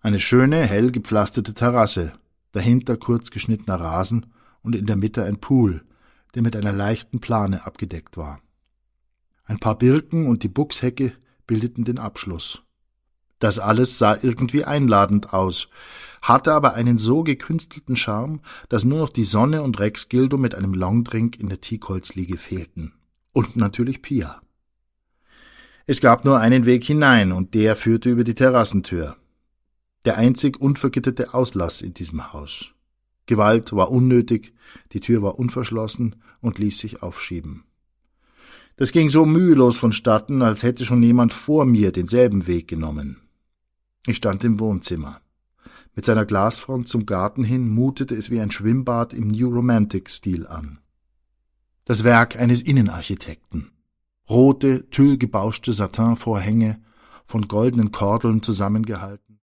Eine schöne, hell gepflasterte Terrasse, dahinter kurz geschnittener Rasen und in der Mitte ein Pool, der mit einer leichten Plane abgedeckt war. Ein paar Birken und die Buchshecke bildeten den Abschluss. Das alles sah irgendwie einladend aus, hatte aber einen so gekünstelten Charme, dass nur noch die Sonne und Rex Gildo mit einem Longdrink in der Teakholzliege fehlten. Und natürlich Pia. Es gab nur einen Weg hinein, und der führte über die Terrassentür. Der einzig unvergitterte Auslass in diesem Haus. Gewalt war unnötig, die Tür war unverschlossen und ließ sich aufschieben. Das ging so mühelos vonstatten, als hätte schon jemand vor mir denselben Weg genommen. Ich stand im Wohnzimmer. Mit seiner Glasfront zum Garten hin mutete es wie ein Schwimmbad im New Romantic-Stil an. Das Werk eines Innenarchitekten. Rote, tüllgebauschte Satinvorhänge, von goldenen Kordeln zusammengehalten.